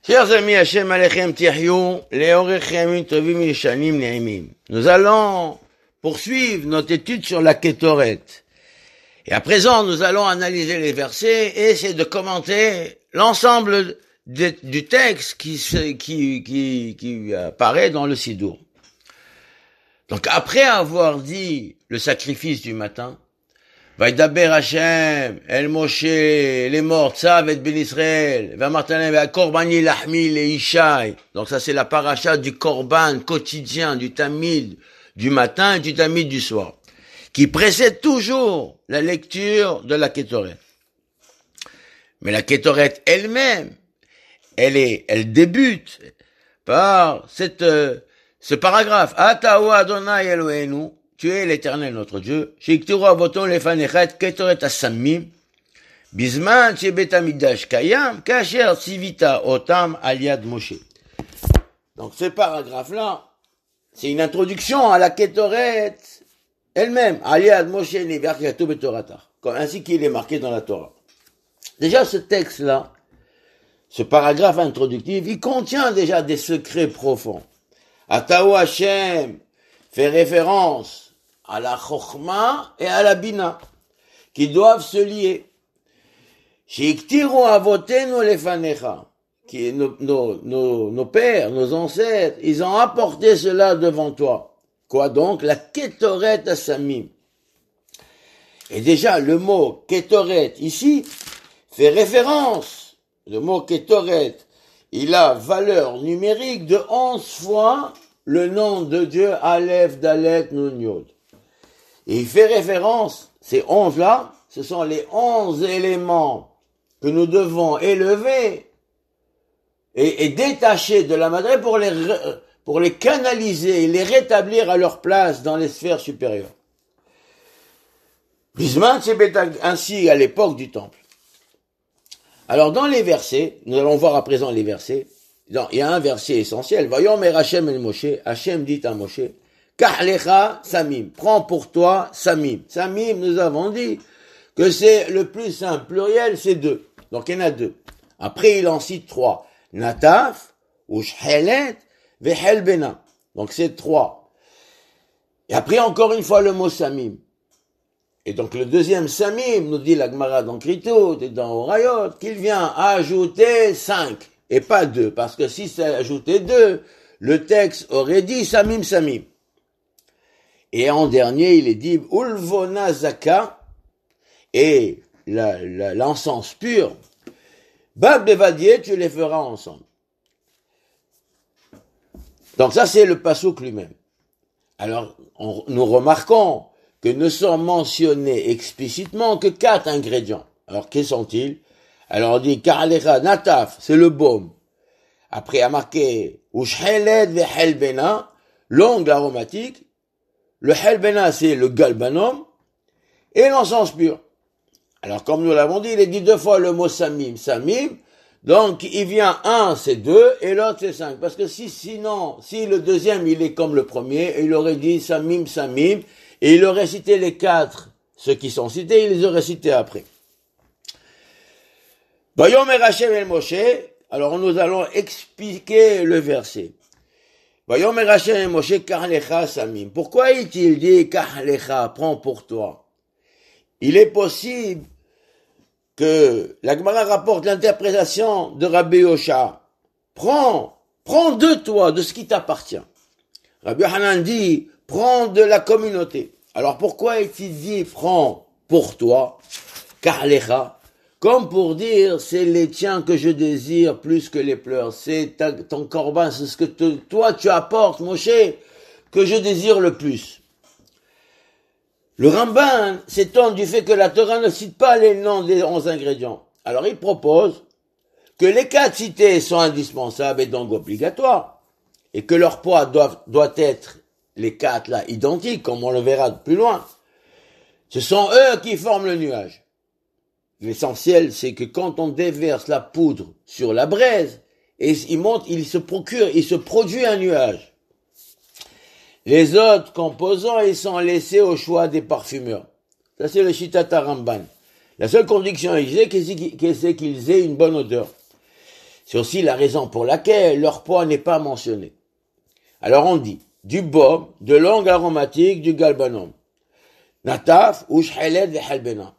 Chers amis, Hashem Alechem Tihyou, Leorechem Tovim Yeshanim Ne'imim. Nous allons poursuivre notre étude sur la Kétoret. Et à présent, nous allons analyser les versets et essayer de commenter l'ensemble du texte qui apparaît dans le Sidour. Donc après avoir dit le sacrifice du matin, Vaidaber Hashem, El Moshe, les morts, Tzav et Ben Israël, Vamartanem, Korbani Lahmi, les Ishaï. Donc ça c'est la paracha du Korban quotidien, du Tamid du matin et du Tamid du soir, qui précède toujours la lecture de la Kétoret. Mais la Kétoret elle-même, elle débute par ce paragraphe. Atahu Adonai Eloheinu, tu es l'Éternel notre Dieu. Shiktiru avoton lefanecha et Kétoret asamim, bizman shebet hamikdash kayam, kasher tzivita otam al yad Moshe. Donc ce paragraphe-là, c'est une introduction à la Kétoret elle-même, al yad Moshe neviach katuv betorata, ainsi qu'il est marqué dans la Torah. Déjà ce texte-là, ce paragraphe introductif, il contient déjà des secrets profonds. Atahu Hashem fait référence à la Chokhma et à la Bina, qui doivent se lier. Shiktiru avotenu lefanecha, qui est nos pères, nos ancêtres, ils ont apporté cela devant toi. Quoi donc? La Kétoret asamim. Et déjà, le mot Kétoret ici fait référence. Le mot Kétoret, il a valeur numérique de 11 fois le nom de Dieu, Aleph, Dalet, Nun, Yod. Et il fait référence, ces 11 là, ce sont les 11 éléments que nous devons élever et détacher de la Madré pour les canaliser et les rétablir à leur place dans les sphères supérieures. Bisman, c'est ainsi à l'époque du temple. Alors dans les versets, nous allons voir à présent les versets, il y a un verset essentiel. Voyons, mais Hashem el Moshe, Hashem dit à Moshe, Kahlecha Samim, prends pour toi Samim. Samim, nous avons dit que c'est le plus simple, pluriel, c'est 2. Donc il y en a 2. Après il en cite 3. Nataf, Ushhelet, Vehelbena. Donc c'est 3. Et après encore une fois le mot Samim. Et donc le deuxième Samim, nous dit la Gemara dans Kritot et dans Orayot, qu'il vient ajouter 5 et pas 2. Parce que si c'est ajouté 2, le texte aurait dit Samim Samim. Et en dernier, il est dit Ulvona Zaka et l'encens pur. Bab Bevadier, tu les feras ensemble. Donc ça, c'est le pasouk lui-même. Alors, nous remarquons que ne sont mentionnés explicitement que 4 ingrédients. Alors, quels sont-ils? Alors, on dit Karlecha Nataf, c'est le baume. Après, il y a marqué Ushheled Vehelbena, l'ongle aromatique. Le helbena, c'est le galbanum, et l'encens pur. Alors, comme nous l'avons dit, il est dit 2 fois le mot samim, samim, donc il vient 1, c'est 2, et l'autre c'est 5. Parce que si le deuxième, il est comme le premier, il aurait dit samim, samim, et il aurait cité les 4, ceux qui sont cités, il les aurait cités après. Voyons, Hashem el Moshe, alors nous allons expliquer le verset. Voyons, Hashem el Moshe, Kahlecha Samim. Pourquoi est-il dit Kahlecha, prends pour toi? Il est possible que la Gemara rapporte l'interprétation de Rabbi Yosha. Prends de toi, de ce qui t'appartient. Rabbi Hanan dit, prends de la communauté. Alors pourquoi est-il dit, prends pour toi, Kahlecha? Comme pour dire, c'est les tiens que je désire plus que les pleurs. C'est ton corban, c'est ce que toi tu apportes, Moshe, que je désire le plus. Le Ramban s'étonne du fait que la Torah ne cite pas les noms des 11 ingrédients. Alors il propose que les 4 cités sont indispensables et donc obligatoires, et que leur poids doit être, les 4 là, identiques, comme on le verra plus loin. Ce sont eux qui forment le nuage. L'essentiel, c'est que quand on déverse la poudre sur la braise, et il se produit un nuage. Les autres composants, ils sont laissés au choix des parfumeurs. Ça, c'est le Shittata Ramban. La seule condition, c'est qu'ils aient une bonne odeur. C'est aussi la raison pour laquelle leur poids n'est pas mentionné. Alors on dit du baume, de l'ongle aromatique, du galbanum. Nataf ou shhelet de halbena.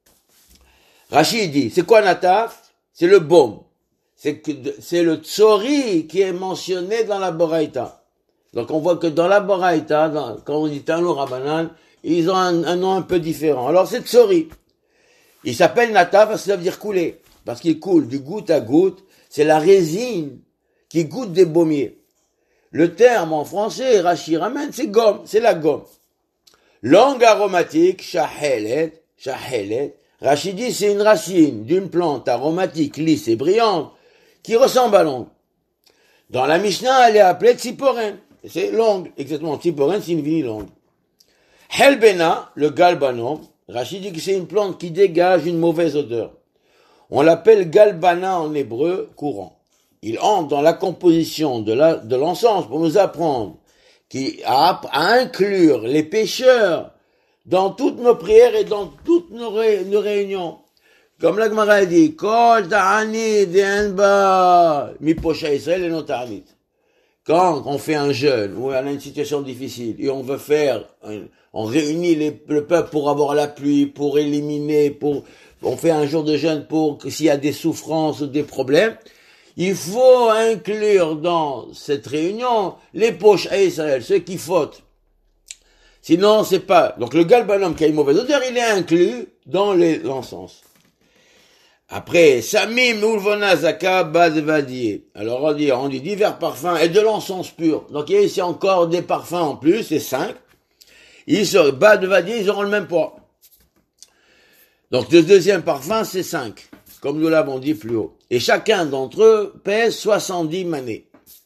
Rachid dit, c'est quoi nataf? C'est le baume. C'est le tsori qui est mentionné dans la Boraïta. Donc on voit que dans la Boraïta, quand on dit Tanour Rabanan, ils ont un nom un peu différent. Alors c'est tsori. Il s'appelle nataf parce que ça veut dire couler. Parce qu'il coule du goutte à goutte. C'est la résine qui goûte des baumiers. Le terme en français, Rashi ramène, c'est gomme, c'est la gomme. Langue aromatique, shahelet. Rashi dit c'est une racine d'une plante aromatique lisse et brillante qui ressemble à l'ongle. Dans la Mishnah, elle est appelée tziporen. C'est l'ongle, exactement. Tziporen signifie l'ongle. Helbena, le galbanon, Rashi dit que c'est une plante qui dégage une mauvaise odeur. On l'appelle galbana en hébreu courant. Il entre dans la composition de l'encens pour nous apprendre à inclure les pécheurs dans toutes nos prières et dans toutes nos réunions. Comme la Gemara dit, Kol ta'anit d'enba mi posha Israël et non ta'anit. Quand on fait un jeûne ou on a une situation difficile et on veut on réunit le peuple pour avoir la pluie, pour éliminer, on fait un jour de jeûne pour que s'il y a des souffrances ou des problèmes, il faut inclure dans cette réunion les poches à Israël, ceux qui fautent. Sinon, c'est pas. Donc le galbanum qui a une mauvaise odeur, il est inclus dans l'encens. Après, Samim Ulvona Zaka Badvadier. Alors on dit divers parfums et de l'encens pur. Donc il y a ici encore des parfums en plus, c'est 5. Badvadier, ils auront le même poids. Donc le deuxième parfum, c'est 5, comme nous l'avons dit plus haut. Et chacun d'entre eux pèse 70 manées.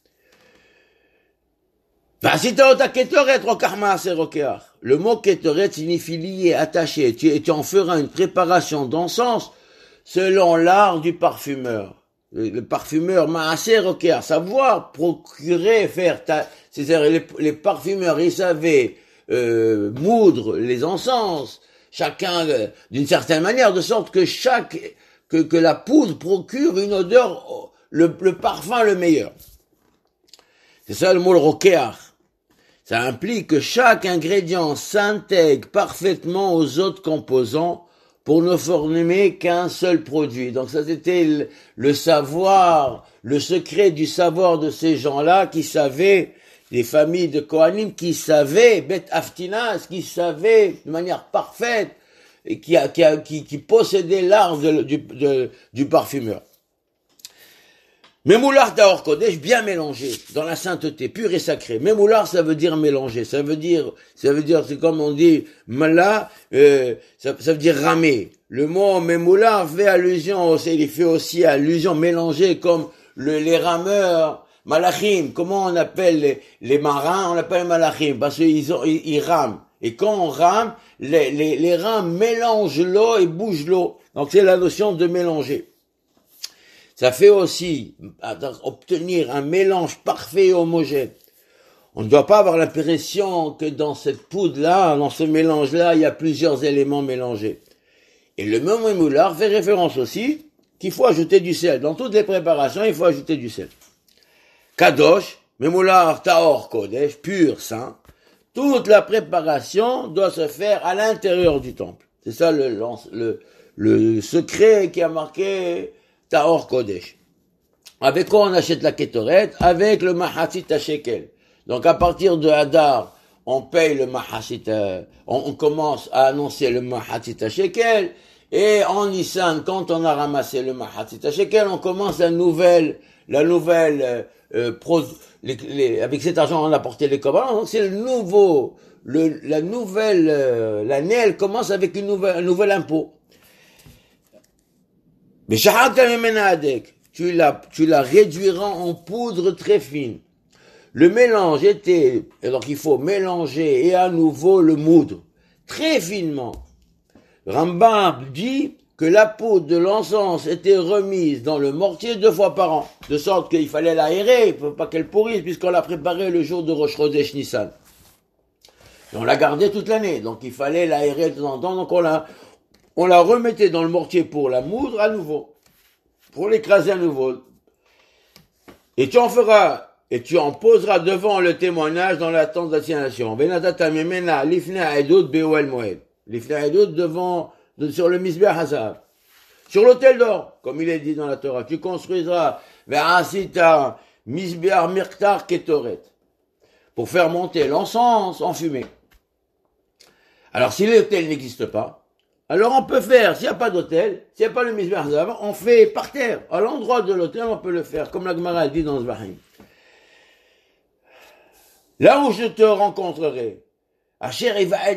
Le mot ketoret signifie lié, attaché. Tu en feras une préparation d'encens selon l'art du parfumeur. Le parfumeur maaser rokear, savoir procurer, c'est-à-dire les parfumeurs, ils savaient moudre les encens, chacun d'une certaine manière, de sorte que que la poudre procure une odeur, le parfum le meilleur. C'est ça le mot le rokear. Ça implique que chaque ingrédient s'intègre parfaitement aux autres composants pour ne former qu'un seul produit. Donc ça c'était le savoir, le secret du savoir de ces gens-là qui savaient, des familles de Kohanim qui savaient, Bet Aftinas, qui savaient de manière parfaite, et qui possédaient l'art du parfumeur. Memoular Taor Kodesh, bien mélangé, dans la sainteté, pure et sacrée. Memoular, ça veut dire mélanger, ça veut dire, c'est comme on dit, mala, ça veut dire ramer. Le mot memoular il fait aussi allusion, mélanger, comme les rameurs, malachim. Comment on appelle les marins? On l'appelle malachim, parce qu'ils rament. Et quand on rame, les rames mélangent l'eau et bougent l'eau. Donc c'est la notion de mélanger. Ça fait aussi obtenir un mélange parfait et homogène. On ne doit pas avoir l'impression que dans cette poudre-là, dans ce mélange-là, il y a plusieurs éléments mélangés. Et le mot memoular fait référence aussi qu'il faut ajouter du sel. Dans toutes les préparations, il faut ajouter du sel. Kadosh, memoular taor kodesh, pur, saint. Toute la préparation doit se faire à l'intérieur du temple. C'est ça le secret qui a marqué Taor Kodesh. Avec quoi on achète la kétoret? Avec le mahasit shekel. Donc à partir de Hadar, on paye le mahasit, on commence à annoncer le mahasit shekel, et en Nissan, quand on a ramassé le mahasit shekel, on commence la nouvelle, avec cet argent on a porté les commandements. Donc c'est l'année elle commence avec un nouvel impôt. Mais tu la réduiras en poudre très fine. Le mélange alors il faut mélanger et à nouveau le moudre très finement. Rambam dit que la poudre de l'encens était remise dans le mortier 2 fois par an, de sorte qu'il fallait l'aérer, pour pas qu'elle pourrisse, puisqu'on l'a préparée le jour de Rosh Chodesh Nissan. Et on l'a gardée toute l'année, donc il fallait l'aérer de temps en temps, donc on la remettait dans le mortier pour la moudre à nouveau, pour l'écraser à nouveau. Et tu en feras, et tu en poseras devant le témoignage dans la tente d'assignation. Venatata memena lifnei ha'edut be'ohel moed. Lifnei ha'edut sur le misbeach hazav. Sur l'autel d'or, comme il est dit dans la Torah, tu construiras ve'asita misbeach mirtar ketoret. Pour faire monter l'encens en fumée. Alors si l'autel n'existe pas, alors on peut faire, s'il n'y a pas d'autel, s'il n'y a pas le misbeach hazav, on fait par terre, à l'endroit de l'autel, on peut le faire, comme la Gemara dit dans Zvahim. Là où je te rencontrerai, c'est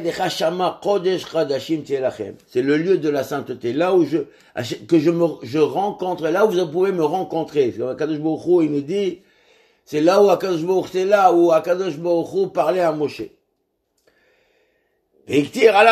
le lieu de la sainteté, là où je rencontre, là où vous pouvez me rencontrer. Akadosh Baruch Hu, il nous dit, c'est là où Akadosh Baruch Hu, c'est là où Akadosh Baruch Hu parlait à Moshe. Et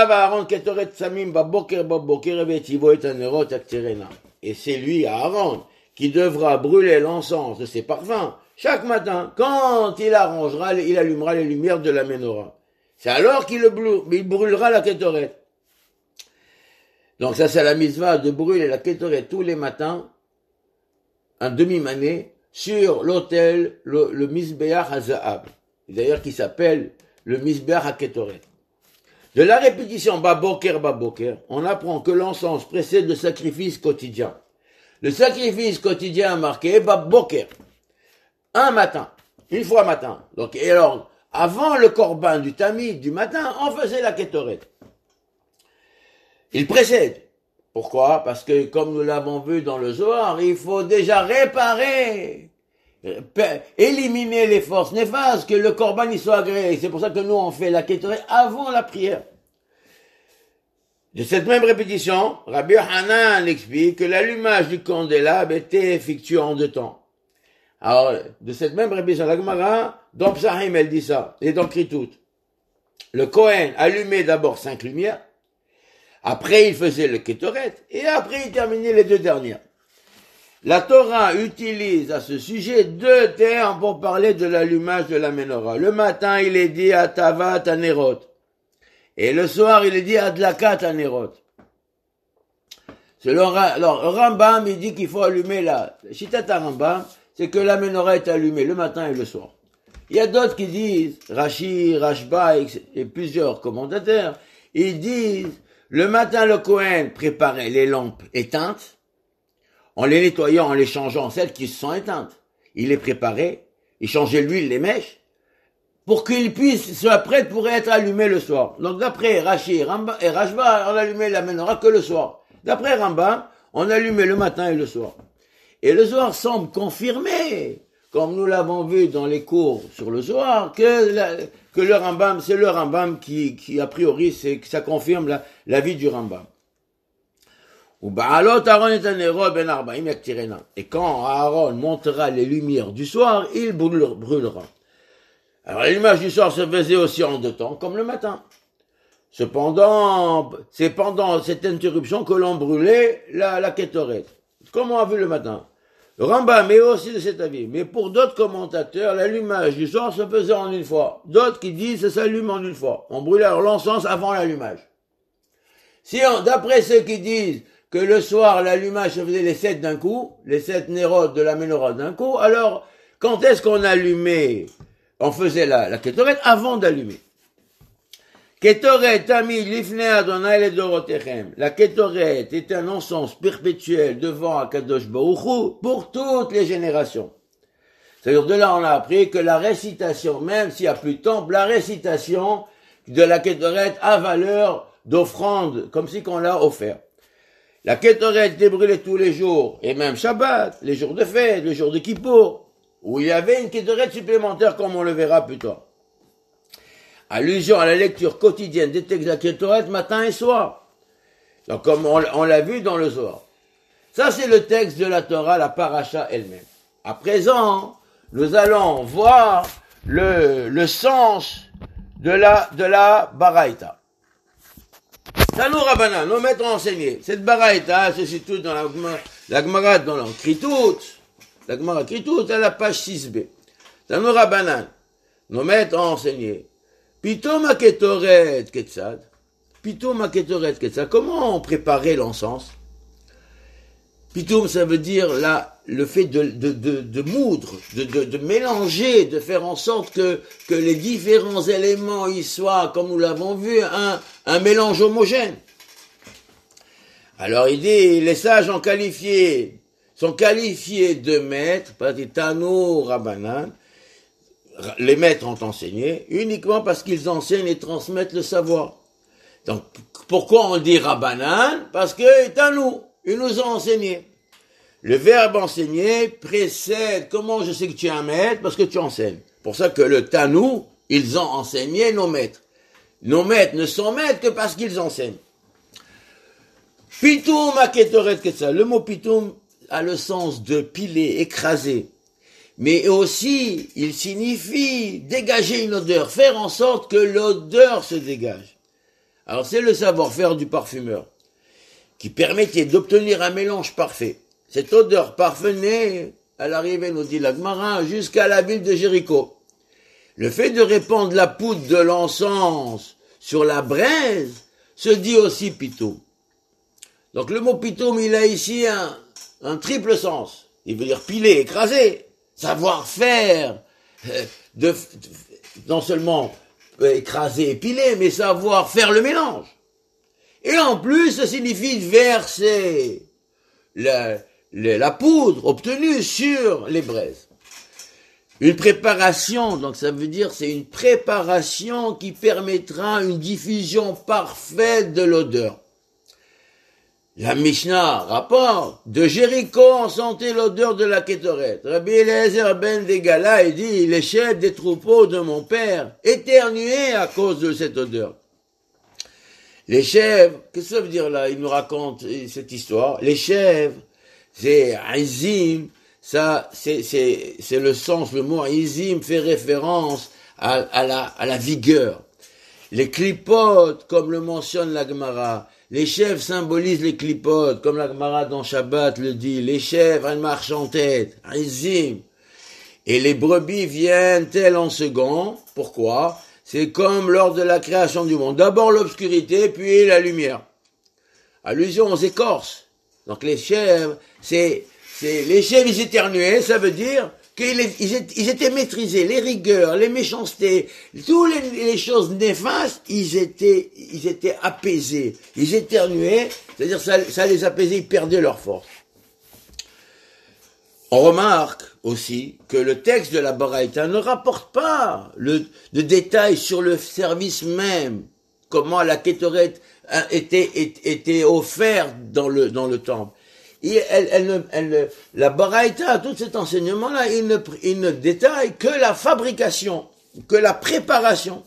c'est lui, Aaron, qui devra brûler l'encens de ses parfums chaque matin, quand il allumera les lumières de la menorah. C'est alors qu'il brûlera la kétoret. Donc ça, c'est la mitzvah de brûler la kétoret tous les matins, un demi-mané, sur l'autel, le misbeach hazaab. D'ailleurs, qui s'appelle le misbeach hakétoret. De la répétition baboker, on apprend que l'encens précède le sacrifice quotidien. Le sacrifice quotidien marqué baboker. Un matin, une fois matin. Donc, et alors, avant le korban du tamid du matin, on faisait la kétoret. Il précède. Pourquoi? Parce que, comme nous l'avons vu dans le Zohar, il faut déjà réparer, éliminer les forces néfastes, que le korban y soit agréé. C'est pour ça que nous, on fait la kétoret avant la prière. De cette même répétition, Rabbi Hanan explique que l'allumage du candélabre était effectué en 2 temps. Alors, de cette même répétition, la Gemara, dans Psahim, elle dit ça, et dans Kritut. Le Kohen allumait d'abord 5 lumières, après il faisait le Kétoret, et après il terminait les 2 dernières. La Torah utilise à ce sujet 2 termes pour parler de l'allumage de la menorah. Le matin, il est dit Atavat Anerot, et le soir, il est dit Adlakat Anerot. Alors, Rambam, il dit qu'il faut allumer la Shitat Rambam, c'est que la menorah est allumée le matin et le soir. Il y a d'autres qui disent, Rashi, Rashba et plusieurs commentateurs, ils disent, le matin le Kohen préparait les lampes éteintes, en les nettoyant, en les changeant, celles qui se sont éteintes. Il les préparait, il changeait l'huile, les mèches, pour qu'ils puissent, soient prêts pour être allumés le soir. Donc d'après Rashi et Rashba, on allumait la menorah que le soir. D'après Rambam, on allumait le matin et le soir. Et le Zohar semble confirmer, comme nous l'avons vu dans les cours sur le Zohar, que le Rambam, c'est le Rambam qui a priori, ça confirme la vie du Rambam. Et quand Aaron montera les lumières du soir, il brûlera. Alors l'image du soir se faisait aussi en 2 temps, comme le matin. Cependant, c'est pendant cette interruption que l'on brûlait la kétoret. Comme on a vu le matin. Le Rambam est aussi de cet avis. Mais pour d'autres commentateurs, l'allumage du soir se faisait en 1 fois. D'autres qui disent que ça s'allume en 1 fois. On brûlait l'encens avant l'allumage. D'après ceux qui disent que le soir, l'allumage se faisait les 7 d'un coup, les 7 nérodes de la menorah d'un coup, alors, quand est-ce qu'on allumait? On faisait la kétoret avant d'allumer. Kétoret tamid lifnei Adonai ledorotechem. La kétoret est un encens perpétuel devant Akadosh Baruch Hu pour toutes les générations. C'est-à-dire de là on a appris que la récitation, même s'il n'y a plus de temple, la récitation de la kétoret a valeur d'offrande, comme si qu'on l'a offert. La kétoret était brûlée tous les jours, et même Shabbat, les jours de fête, les jours de Kippour, où il y avait une kétoret supplémentaire comme on le verra plus tard. Allusion à la lecture quotidienne des textes de la kétoret matin et soir. Donc comme on l'a vu dans le Zohar. Ça c'est le texte de la Torah, la paracha elle-même. À présent, nous allons voir le sens de la baraïta. Tanu Rabbanan, nos maîtres ont enseigné. Cette baraïta se situe dans la Gemara dans l'Kritut. La Gemara Kritut à la page 6b. Tanu Rabbanan, nos maîtres ont enseigné. Pitom haketoret ketzad. Pitom haketoret ketzad. Comment on préparait l'encens? Pitoum, ça veut dire le fait de moudre, de mélanger, de faire en sorte que les différents éléments y soient, comme nous l'avons vu, un mélange homogène. Alors il dit, les sages sont qualifiés de maîtres, pas des Tano Rabbanan. Les maîtres ont enseigné uniquement parce qu'ils enseignent et transmettent le savoir. Donc pourquoi on dit Rabbanan? Parce que Tano, ils nous ont enseigné. Le verbe enseigner précède, comment je sais que tu es un maître? Parce que tu enseignes. Pour ça que le Tanu, ils ont enseigné nos maîtres. Nos maîtres ne sont maîtres que parce qu'ils enseignent. Pitoum aketoret ketsa. Le mot pitoum a le sens de piler, écraser. Mais aussi, il signifie dégager une odeur, faire en sorte que l'odeur se dégage. Alors c'est le savoir-faire du parfumeur qui permettait d'obtenir un mélange parfait. Cette odeur parfumée, elle arrivait, nous dit la Gemara, jusqu'à la ville de Jéricho. Le fait de répandre la poudre de l'encens sur la braise se dit aussi pitoum. Donc le mot pitoum, il a ici un triple sens. Il veut dire piler, écraser, savoir-faire, non seulement écraser et piler, mais savoir faire le mélange. Et en plus, ça signifie verser la poudre obtenue sur les braises. Une préparation, donc ça veut dire c'est une préparation qui permettra une diffusion parfaite de l'odeur. La Mishnah rapporte, de Jéricho on sentait l'odeur de la Kétoret. Rabbi Eliezer ben Degala, il dit, les chefs des troupeaux de mon père éternuaient à cause de cette odeur. Les chèvres, qu'est-ce que ça veut dire là? Il nous raconte cette histoire. Les chèvres, c'est Aizim, ça, c'est le sens, le mot Aizim fait référence à la vigueur. Les clipotes, comme le mentionne la Gemara, les chèvres symbolisent les clipotes, comme la Gemara dans Shabbat le dit. Les chèvres, elles marchent en tête, Aizim. Et les brebis viennent-elles en second? Pourquoi? C'est comme lors de la création du monde. D'abord l'obscurité, puis la lumière. Allusion aux écorces. Donc les chèvres, les chèvres, ils éternuaient, ça veut dire qu'ils étaient maîtrisés, les rigueurs, les méchancetés, toutes les choses néfastes, ils étaient apaisés. Ils éternuaient, c'est-à-dire ça les apaisait, ils perdaient leur force. On remarque aussi que le texte de la Baraïta ne rapporte pas de détails sur le service même, comment la Kétoret était offerte dans le temple. La Baraïta, tout cet enseignement-là, il ne détaille que la fabrication, que la préparation.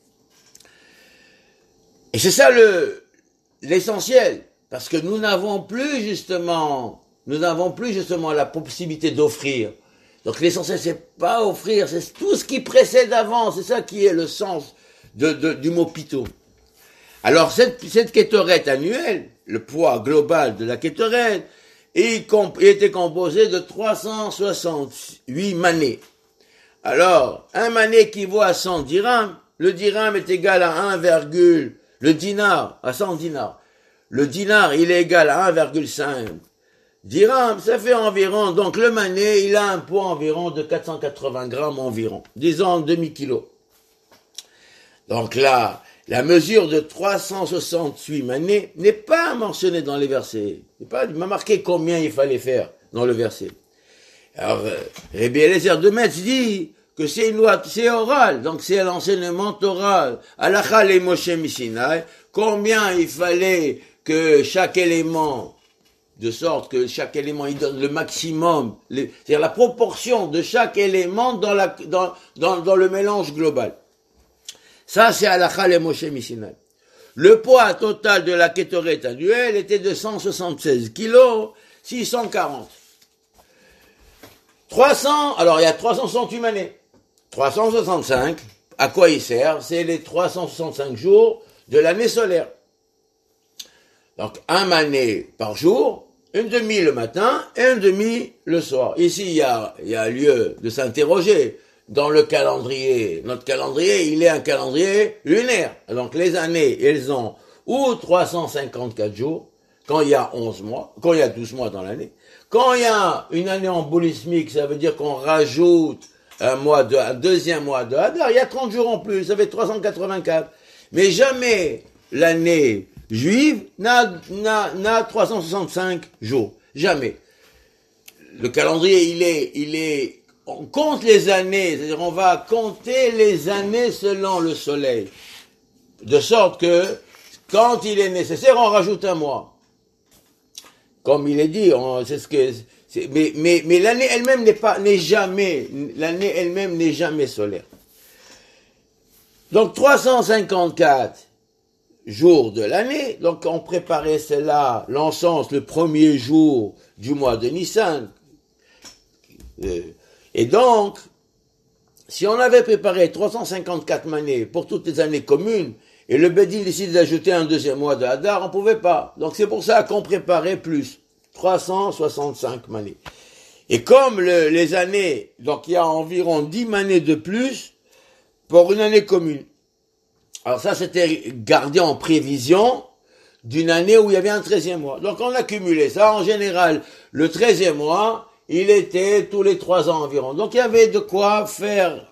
Et c'est ça l'essentiel, parce que nous n'avons plus justement la possibilité d'offrir. Donc l'essentiel, c'est pas offrir, c'est tout ce qui précède avant, c'est ça qui est le sens du mot pitoum. Alors cette kétorette annuelle, le poids global de la kétorette, il était composé de 368 manées. Alors, un mané équivaut à 100 dirhams, le dirham est égal à le dinar, à 100 dinars. Le dinar, il est égal à 1,5 dirham, ça fait environ, donc le mané, il a un poids environ de 480 grammes environ, disons demi-kilo. Donc là, la mesure de 368 manées n'est pas mentionnée dans les versets. Il m'a marqué combien il fallait faire dans le verset. Alors, Rabbi Eliezer de Metz dit que c'est une loi, c'est oral, donc c'est l'enseignement oral. Halakha le Moshe Misinaï, combien il fallait que chaque élément, de sorte que chaque élément il donne le maximum, c'est-à-dire la proportion de chaque élément dans le mélange global. Ça, c'est Halakha le Moshe Misinaï. Le poids total de la kétorette annuelle était de 176 kilos, 640. 300, alors il y a 368 manées. 365, à quoi il sert? C'est les 365 jours de l'année solaire. Donc, un mané par jour, une demi le matin et une demi le soir. Ici, il y a lieu de s'interroger. Dans le calendrier, notre calendrier, il est un calendrier lunaire. Donc les années, elles ont ou 354 jours, quand il y a 11 mois, quand il y a 12 mois dans l'année. Quand il y a une année embolismique, ça veut dire qu'on rajoute un deuxième mois de Hadar, il y a 30 jours en plus, ça fait 384. Mais jamais l'année juive n'a 365 jours. Jamais. Le calendrier, on compte les années, c'est-à-dire on va compter les années selon le soleil. De sorte que, quand il est nécessaire, on rajoute un mois. Comme il est dit, mais l'année elle-même l'année elle-même n'est jamais solaire. Donc 354 jours de l'année, donc on préparait cela, l'encens, le premier jour du mois de Nissan. Et donc, si on avait préparé 354 manées pour toutes les années communes, et le Bédil décide d'ajouter un deuxième mois de Hadar, on ne pouvait pas. Donc c'est pour ça qu'on préparait plus, 365 manées. Et comme les années, donc il y a environ 10 manées de plus pour une année commune. Alors ça, c'était gardé en prévision d'une année où il y avait un 13e mois. Donc on a cumulé ça. En général, le 13e mois, il était tous les 3 ans environ. Donc il y avait de quoi faire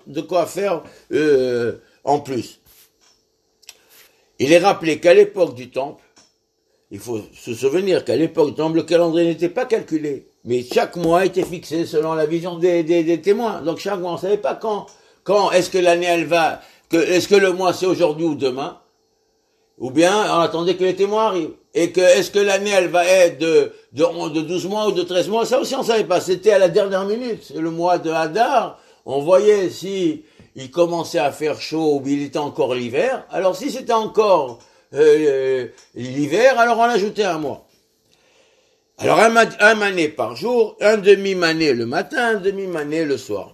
en plus. Il est rappelé qu'à l'époque du Temple, il faut se souvenir qu'à l'époque du Temple, le calendrier n'était pas calculé. Mais chaque mois était fixé selon la vision des témoins. Donc chaque mois, on ne savait pas quand est-ce que l'année elle va, est-ce que le mois c'est aujourd'hui ou demain, ou bien on attendait que les témoins arrivent. Et que est-ce que l'année elle va être de 12 mois ou de 13 mois, ça aussi on ne savait pas. C'était à la dernière minute. Le mois de Hadar, on voyait si il commençait à faire chaud ou il était encore l'hiver. Alors si c'était encore l'hiver, alors on ajoutait un mois. Alors un mané par jour, un demi-mané le matin, un demi-mané le soir.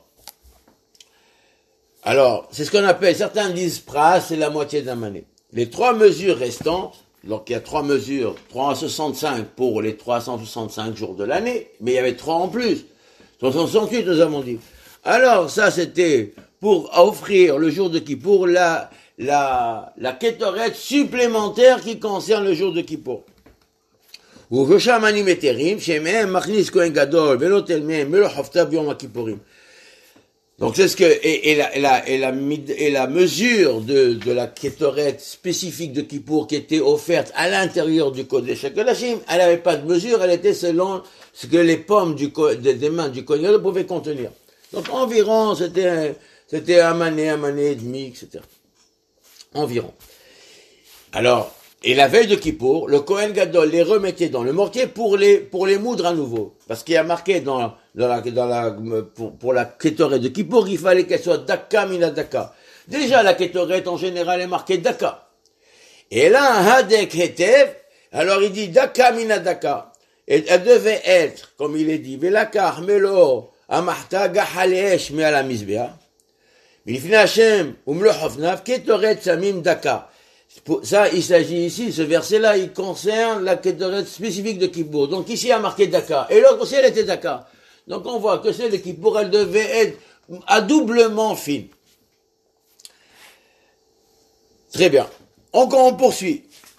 Alors, c'est ce qu'on appelle, certains disent pras, c'est la moitié d'un mané. Les 3 mesures restantes, donc il y a 3 mesures, 365 pour les 365 jours de l'année, mais il y avait 3 en plus. 368 nous avons dit. Alors ça c'était pour offrir le jour de Kippour la kétoret supplémentaire qui concerne le jour de Kippour. Donc c'est ce que et la mesure de la kétoret spécifique de Kippour qui était offerte à l'intérieur du Kodesh HaKodashim, elle n'avait pas de mesure, elle était selon ce que les pommes des mains du Kohen pouvaient contenir. Donc environ c'était un mané et demi, etc. Environ. Alors, et la veille de Kippour, le Kohen Gadol les remettait dans le mortier pour les moudre à nouveau. Parce qu'il y a marqué pour la kétoret de Kippour, il fallait qu'elle soit daka mina daka. Déjà, la kétoret, en général, est marquée daka. Et là, un hadek hetev, alors il dit daka mina daka. Et elle devait être, comme il est dit, velakar melo amahta gahalesh me ala mizbea. Milifna Hashem umlo hofnav kétoret samim daka. Ça, il s'agit ici, ce verset-là, il concerne la kétoret spécifique de Kippour. Donc ici, il y a marqué Daka. Et l'autre aussi, elle était Daka. Donc on voit que celle de Kippour, elle devait être à doublement fine. Très bien. On poursuit.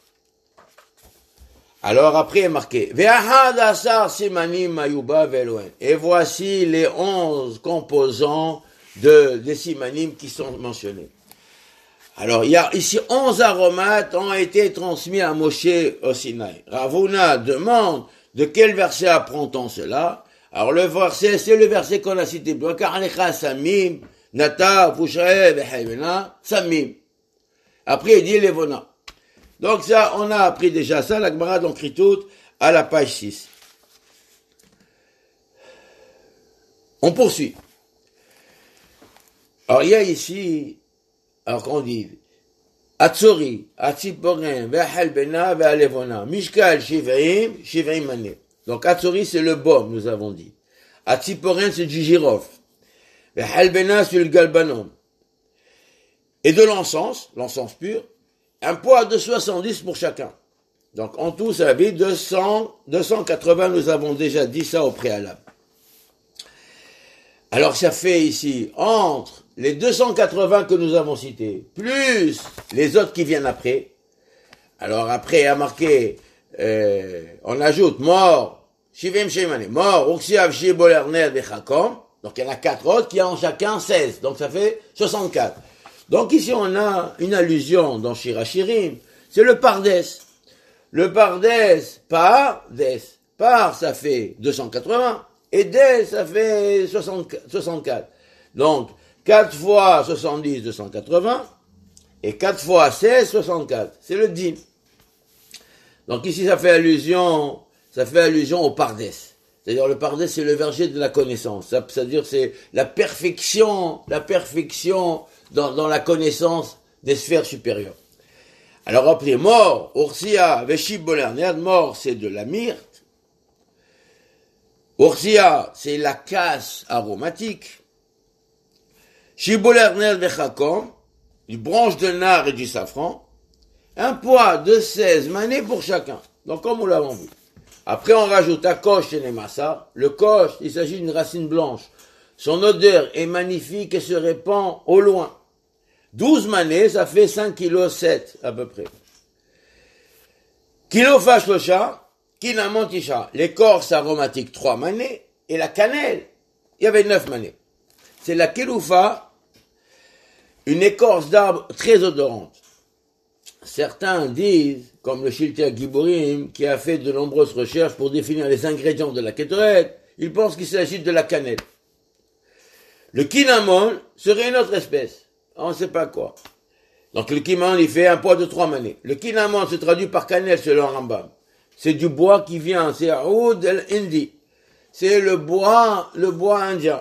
Alors après, il est marqué Ve'ahad asar simanim mayuba ve'elohen. Et voici les 11 composants des simanim qui sont mentionnés. Alors, il y a ici 11 aromates ont été transmis à Moshe au Sinaï. Ravuna demande de quel verset apprend-on cela? Alors, le verset, c'est le verset qu'on a cité. Samim, Nata, Fushae, Vehaimena, Samim. Après, il dit Levona. Donc ça, on a appris déjà ça, la Gemara donc écrit tout à la page 6. On poursuit. Alors, il y a ici, alors qu'on dit, Atzori, Atziporin, Ve'halbena, Ve'alevona, Mishkal, Shivrim mané. Donc Atzori, c'est le baume, nous avons dit. Atziporin, c'est du girofle. Ve'halbena, c'est le galbanon. Et de l'encens pur, un poids de 70 pour chacun. Donc en tout, ça fait 280, nous avons déjà dit ça au préalable. Alors ça fait ici, entre les 280 que nous avons cités, plus les autres qui viennent après. Alors après, il y a marqué on ajoute mort, Shivim Shemane, mort, Uksiav Shibolerner Bechakom, donc il y en a 4 autres qui ont chacun 16, donc ça fait 64. Donc ici on a une allusion dans Shirachirim, c'est le Pardes. Le Pardes par ça fait 280, et des ça fait 64. Donc 4 fois 70, 280, et 4 fois 16, 64. C'est le din. Donc ici ça fait allusion au Pardes. C'est-à-dire le Pardes c'est le verger de la connaissance. C'est-à-dire c'est la perfection dans la connaissance des sphères supérieures. Alors après, mort, Ursia, Veshibolerner, mort c'est de la myrte. Ursia c'est la casse aromatique. Shibolerner Vechakom, du branche de nard et du safran. Un poids de 16 manées pour chacun. Donc comme nous l'avons vu. Après on rajoute à kosh et nemassa. Le kosh, il s'agit d'une racine blanche. Son odeur est magnifique et se répand au loin. 12 manées, ça fait 5 kg 7 à peu près. Kilo fashlosha, kinamontisha, l'écorce aromatique 3 manées, et la cannelle, il y avait 9 manées. C'est la kiloufa, une écorce d'arbre très odorante. Certains disent, comme le Shilter Giborim, qui a fait de nombreuses recherches pour définir les ingrédients de la kétorette, ils pensent qu'il s'agit de la cannelle. Le kinamon serait une autre espèce. On ne sait pas quoi. Donc le kinamon, il fait un poids de 3 manées. Le kinamon se traduit par cannelle selon Rambam. C'est du bois qui vient, c'est Oud el-Indi. C'est le bois indien.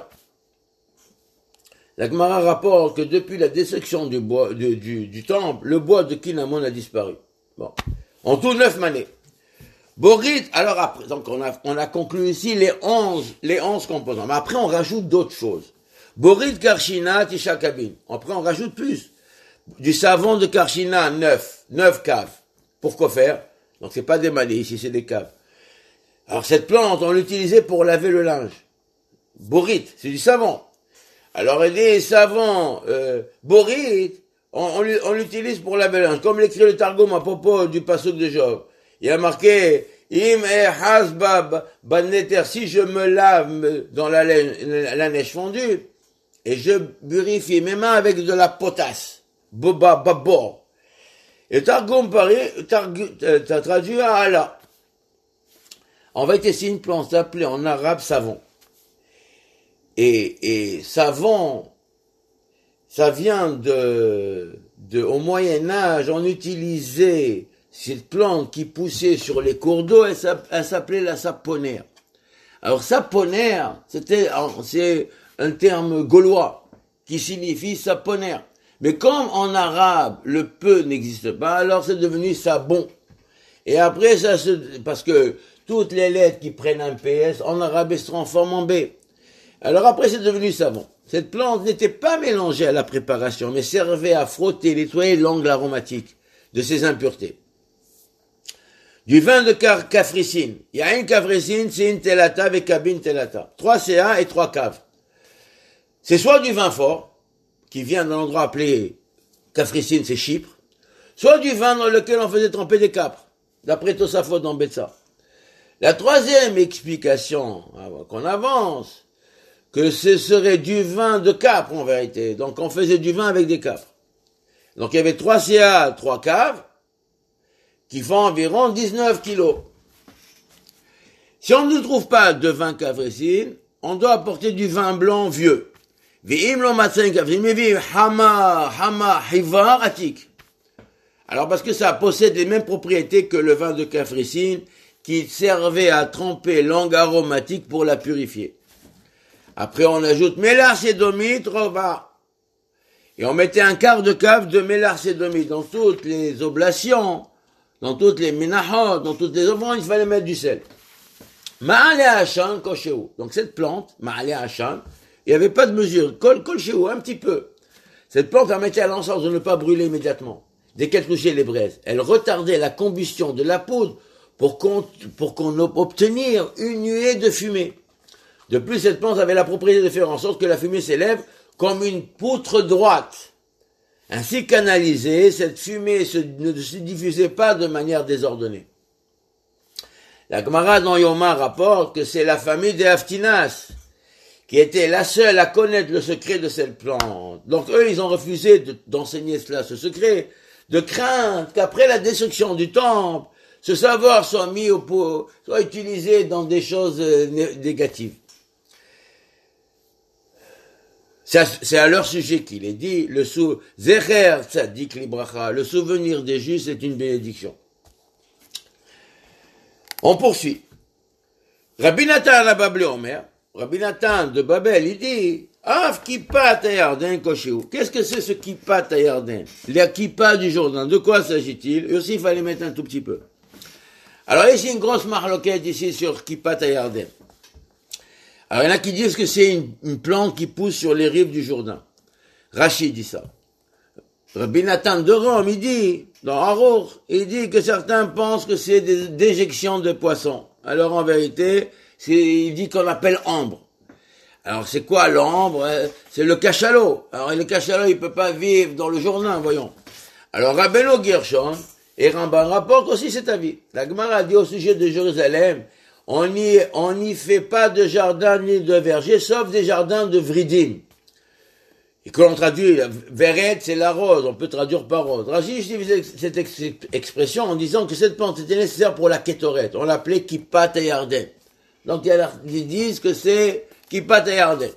La Gemara rapporte que depuis la destruction du temple, le bois de kinamon a disparu. Bon. En tout 9 manées. Borit, alors après, donc on a conclu ici les 11 composants. Mais après on rajoute d'autres choses. Borit Karshina Tisha Kabin. Après, on rajoute plus. Du savon de Karshina, 9 caves. Pourquoi faire? Donc, c'est pas des manées, ici, c'est des caves. Alors, cette plante, on l'utilisait pour laver le linge. Borit, c'est du savon. Alors, des savons, borit, on l'utilise pour laver le linge. Comme l'écrit le Targum à propos du passouk de Job. Il y a marqué, Im e hasbab baneter, si je me lave dans la neige fondue, et je purifie mes mains avec de la potasse. Boba, babor. Et Targum t'as traduit à Allah. En fait, c'est une plante appelée en arabe savon. Et savon, ça vient au Moyen-Âge, on utilisait cette plante qui poussait sur les cours d'eau, elle s'appelait la saponaire. Alors, saponaire, c'est un terme gaulois qui signifie saponaire. Mais comme en arabe, le peu n'existe pas, alors c'est devenu sabon. Et après, parce que toutes les lettres qui prennent un PS, en arabe, elles se transforment en B. Alors après, c'est devenu savon. Cette plante n'était pas mélangée à la préparation, mais servait à frotter, nettoyer l'angle aromatique de ses impuretés. Du vin de cafricine. Il y a une cafricine, c'est une telata avec cabine telata. 3 CA et 3 caves. C'est soit du vin fort, qui vient d'un endroit appelé cafricine, c'est Chypre, soit du vin dans lequel on faisait tremper des capres, d'après Tosafot dans Betsa. La troisième explication qu'on avance, que ce serait du vin de capre en vérité. Donc on faisait du vin avec des capres. Donc il y avait 3 CA, 3 caves, qui font environ 19 kilos. Si on ne trouve pas de vin cafricine, on doit apporter du vin blanc vieux. Alors parce que ça possède les mêmes propriétés que le vin de cafricine qui servait à tremper l'angle aromatique pour la purifier. Après on ajoute mélar sédomite, rova. Et on mettait un quart de cave de mélar sédomite dans toutes les oblations, dans toutes les minahot, dans toutes les offrandes, il fallait mettre du sel. Ma'ale hachan koshéou. Donc cette plante, ma'ale hachan, il n'y avait pas de mesure. Kol chéou, un petit peu. Cette plante permettait à l'encens de ne pas brûler immédiatement. Dès qu'elle touchait les braises, elle retardait la combustion de la poudre pour qu'on obtenir une nuée de fumée. De plus, cette plante avait la propriété de faire en sorte que la fumée s'élève comme une poutre droite. Ainsi canalisée, cette fumée ne se diffusait pas de manière désordonnée. La Gemara dans Yoma rapporte que c'est la famille des Aftinas qui était la seule à connaître le secret de cette plante. Donc eux, ils ont refusé d'enseigner cela, ce secret, de crainte qu'après la destruction du temple, ce savoir soit mis soit utilisé dans des choses négatives. C'est à leur sujet qu'il est dit, Zecher Tzadik Libracha, le souvenir des justes est une bénédiction. On poursuit. Rabbi Nathan Babli Omer, Rabbi Nathan de Babel, il dit, Av Kippat Hayarden Koshéou. Qu'est-ce que c'est ce Kippat Hayarden? La Kippa du Jourdain. De quoi s'agit-il? Et aussi, il fallait mettre un tout petit peu. Alors, ici, une grosse marloquette ici sur Kippat Hayarden. Alors, il y en a qui disent que c'est une plante qui pousse sur les rives du Jourdain. Rachid dit ça. Rabbi Nathan de Rome, il dit, dans Arour, il dit que certains pensent que c'est des déjections de poissons. Alors, en vérité, il dit qu'on appelle ambre. Alors, c'est quoi l'ambre? C'est le cachalot. Alors, le cachalot, il peut pas vivre dans le Jourdain, voyons. Alors, Rabbeinu Gershon et Ramban rapportent aussi cet avis. La Gemara dit au sujet de Jérusalem, on n'y fait pas de jardin ni de verger, sauf des jardins de vridim. Et que l'on traduit, Veret, c'est la rose, on peut traduire par rose. Rachid utilise cette expression en disant que cette plante était nécessaire pour la Kétoret. On l'appelait Kippat Hayarden. Donc, ils disent que c'est Kippat Hayarden.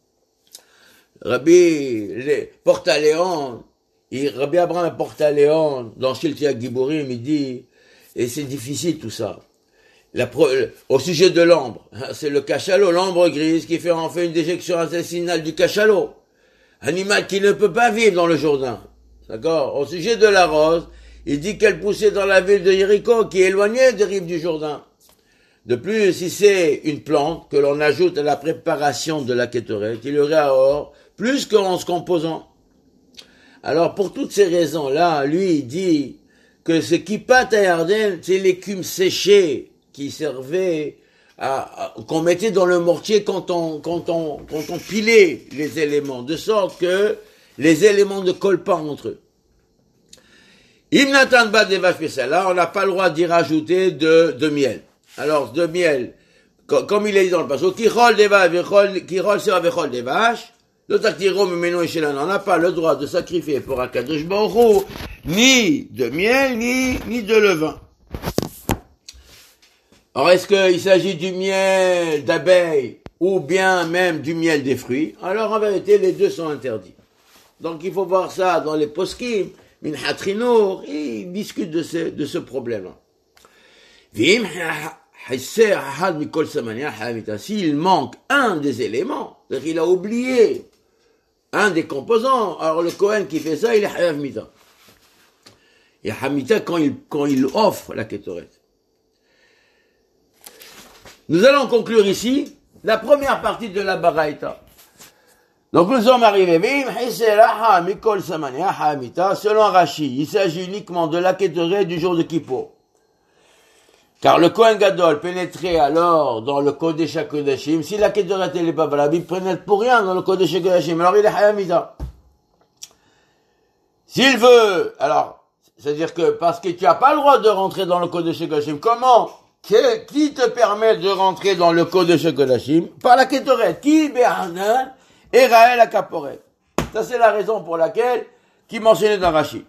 Rabbi Portaléon, Rabbi Abraham Portaléon, dans Shiltiak Giburim, il dit, et c'est difficile tout ça. Au sujet de l'ambre, c'est le cachalot, l'ambre grise, qui fait en fait une déjection intestinale du cachalot. Animal qui ne peut pas vivre dans le Jourdain. D'accord? Au sujet de la rose, il dit qu'elle poussait dans la ville de Jéricho, qui est éloignée des rives du Jourdain. De plus, si c'est une plante que l'on ajoute à la préparation de la kétoret, il y aurait alors plus que 11 composants. Alors, pour toutes ces raisons-là, lui, il dit que ce Kippat Hayarden, c'est l'écume séchée qui servait qu'on mettait dans le mortier quand on pilait les éléments, de sorte que les éléments ne collent pas entre eux. Im Natan Ba Devash Pesala, on n'a pas le droit d'y rajouter de miel. Alors, de miel, comme il est dit dans le passage, Kichol Devash, Kichol Sera Vechol Devash, le Taktiro Mimeno Eshelan, on n'a pas le droit de sacrifier pour Akadosh Baruch Hu, ni de miel, ni de levain. Alors, est-ce qu'il s'agit du miel d'abeille ou bien même du miel des fruits? Alors, en vérité, les deux sont interdits. Donc, il faut voir ça dans les poskim, Minhat Chinour, ils discutent de ce problème-là. S'il manque un des éléments, c'est-à-dire qu'il a oublié un des composants, alors le Kohen qui fait ça, il est Hayav Mita. Il y a Hamita quand il offre la Kétoret. Nous allons conclure ici la première partie de la Baraïta. Donc nous sommes arrivés. Selon Rashi, il s'agit uniquement de la Kétoret du jour de Kippour. Car le Kohen Gadol pénétrait alors dans le Kodesh HaKodashim. Si la Kétoret n'est pas valable, il pénètre pour rien dans le Kodesh HaKodashim. Alors il est Hayamida. S'il veut, alors, c'est-à-dire que parce que tu n'as pas le droit de rentrer dans le Kodesh HaKodashim, comment? Qui te permet de rentrer dans le Kodesh HaKodashim? Par la Kétoret. Ki be'anan et Raël Akaporet. Ça, c'est la raison pour laquelle, qui mentionnait dans Rashi.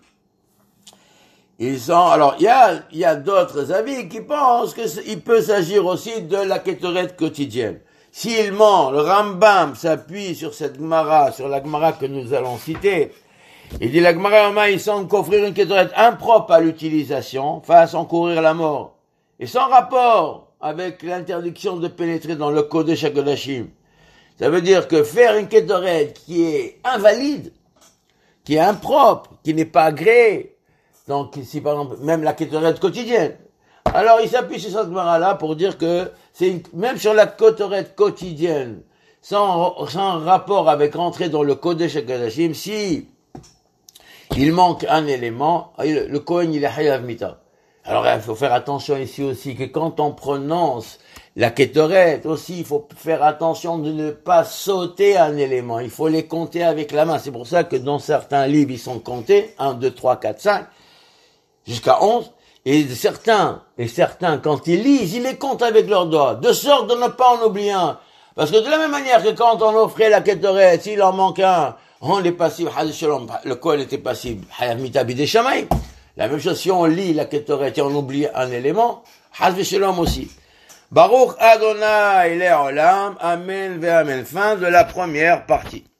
Alors, il y a d'autres avis qui pensent qu'il peut s'agir aussi de la Kétoret quotidienne. S'il ment, le Rambam s'appuie sur cette Gemara, sur la Gemara que nous allons citer. Il dit la Gemara, il semble qu'offrir une Kétoret impropre à l'utilisation fasse encourir la mort. Et sans rapport avec l'interdiction de pénétrer dans le Kodesh HaKodashim. Ça veut dire que faire une Kétoret qui est invalide, qui est impropre, qui n'est pas agréée, donc si par exemple même la Kétoret quotidienne, alors il s'appuie sur cette Gemara-là pour dire que même sur la Kétoret quotidienne, sans rapport avec rentrer dans le Kodesh HaKodashim, si il manque un élément, le Kohen il est Hayav Mita. Alors, il faut faire attention ici aussi que quand on prononce la Kétoret, aussi, il faut faire attention de ne pas sauter un élément. Il faut les compter avec la main. C'est pour ça que dans certains livres, ils sont comptés, 1, 2, 3, 4, 5, jusqu'à 11. Et certains, quand ils lisent, ils les comptent avec leurs doigts, de sorte de ne pas en oublier un. Parce que de la même manière que quand on offrait la Ketoret, s'il en manque un, on est passible, le Kohen était passible, la même chose si on lit la Ketoret et on oublie un élément, aussi. Baruch Adonai Le'olam, Amen ve Amen. Fin de la première partie.